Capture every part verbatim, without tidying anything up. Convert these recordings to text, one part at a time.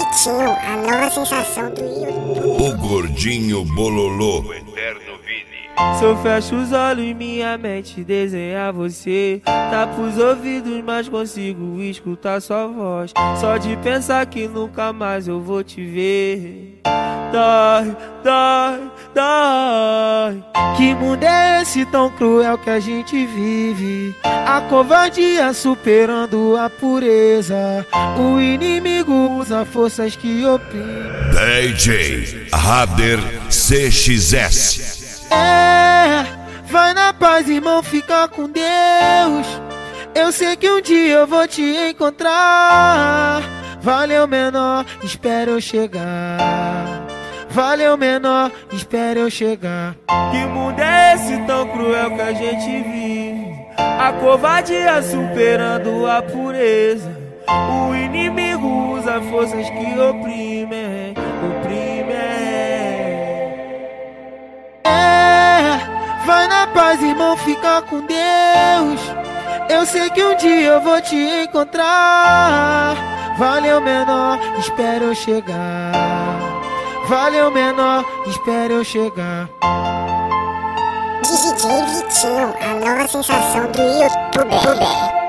Vitinho, a nova sensação do YouTube. O gordinho bololô. O eterno Vini. Se eu fecho os olhos, minha mente desenha você. Tapo os ouvidos, mas consigo escutar sua voz. Só de pensar que nunca mais eu vou te ver. Dói, dói, dói. Que mundo é esse tão cruel que a gente vive? A covardia superando a pureza. O inimigo usa forças que oprimem. D J Rader C X S. É, vai na paz, irmão, fica com Deus. Eu sei que um dia eu vou te encontrar. Valeu, menor, espera eu chegar. Valeu, menor, espera eu chegar. Que mundo é esse tão cruel que a gente vive? A covardia superando a pureza. O inimigo usa forças que oprimem, oprimem. É, vai na paz, irmão, fica com Deus. Eu sei que um dia eu vou te encontrar. Valeu, menor, espera eu chegar. Valeu, menor, espera eu chegar. D J Vitinho, a nova sensação do YouTube.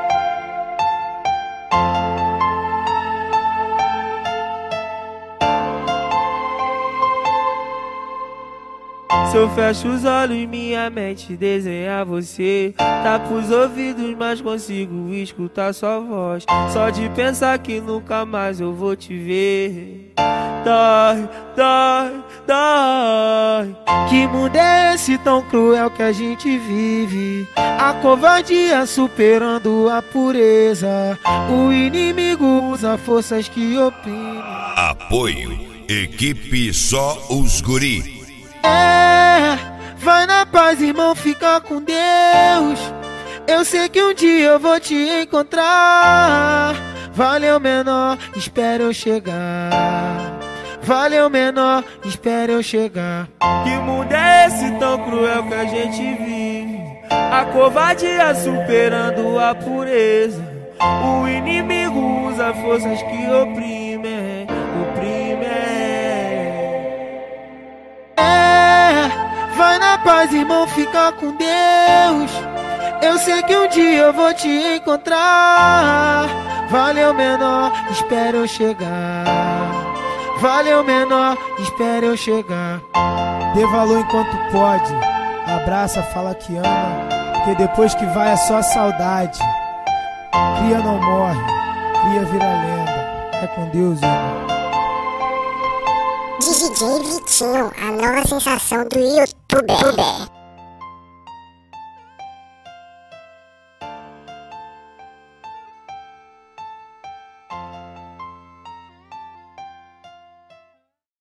Se eu fecho os olhos, minha mente desenha você. Tapo os ouvidos, mas consigo escutar sua voz. Só de pensar que nunca mais eu vou te ver. Dói, dói, dói. Que mundo é esse tão cruel que a gente vive? A covardia superando a pureza. O inimigo usa forças que oprimem. Apoio Equipe Só os Guri. É, vai na paz, irmão, fica com Deus. Eu sei que um dia eu vou te encontrar. Valeu, menor, espera eu chegar. Valeu, menor, espera eu chegar. Que mundo é esse tão cruel que a gente vive? A covardia superando a pureza. O inimigo usa forças que oprimem, oprimem. Vai na paz, irmão, fica com Deus. Eu sei que um dia eu vou te encontrar. Valeu, menor, espera eu chegar. Valeu, menor, espera eu chegar. Dê valor enquanto pode. Abraça, fala que ama, porque depois que vai é só saudade. Cria não morre, cria vira lenda. É com Deus, irmão. D J Vitinho, a nova sensação do YouTube.